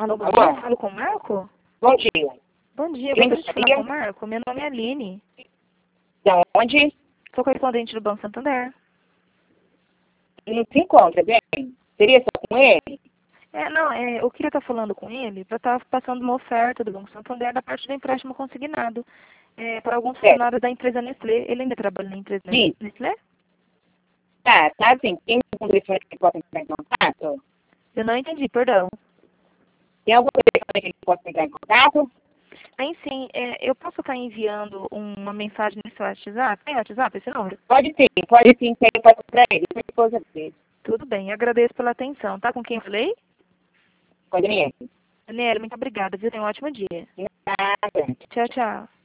Alô, bom Alô? dia, falo com o Marco? Bom dia. Bom dia, Quem gostaria de falar gostaria? com o Marco. Meu nome é Aline. Da onde? Sou correspondente do Banco Santander. Ele não se encontra, bem? Seria só com ele? Eu queria estar falando com ele para estar passando uma oferta do Banco Santander da parte do empréstimo consignado para alguns Certo. funcionários da empresa Nestlé. Ele ainda trabalha na empresa Sim. Nestlé? Tá assim. Tem algum telefone que possa entrar em contato? Eu não entendi, perdão. Tem algum telefone que ele possa entrar em contato? Aí sim, eu posso estar enviando uma mensagem no seu WhatsApp? Tem WhatsApp esse número? Pode sim, que ele pode para ele, com a esposa dele. Tudo bem, agradeço pela atenção. Tá com quem eu falei? Com a Daniele. Daniela, muito obrigada, viu? Tenha um ótimo dia. Nada. Tchau, tchau.